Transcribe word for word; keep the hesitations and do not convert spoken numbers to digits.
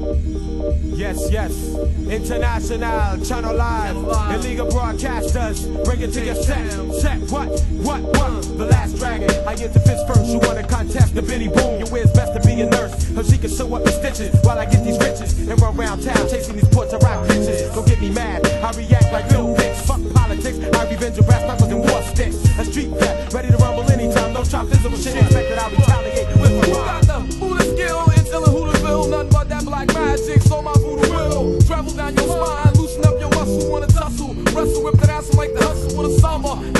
Yes, yes, International, Channel Live, illegal broadcasters, bring it to your set, set, what, what, what, the last dragon, I get the fist first, you wanna contest the Benny Boom, your where's best to be a nurse, so she can sew up the stitches, while I get these riches, and run around town chasing these Puerto Rock bitches, don't get me mad, I react like little bitch, fuck politics, I revenge your brass knuckles and war sticks, a street cat, ready to rumble anytime, no chop visible shit, expect that I'll retaliate with my Who got the Buddha skill, until a Hooterville, nothing but that black magic, so my voodoo will travel down your spine, loosen up your muscle, wanna tussle, wrestle, whip that ass like the hustle with a summer.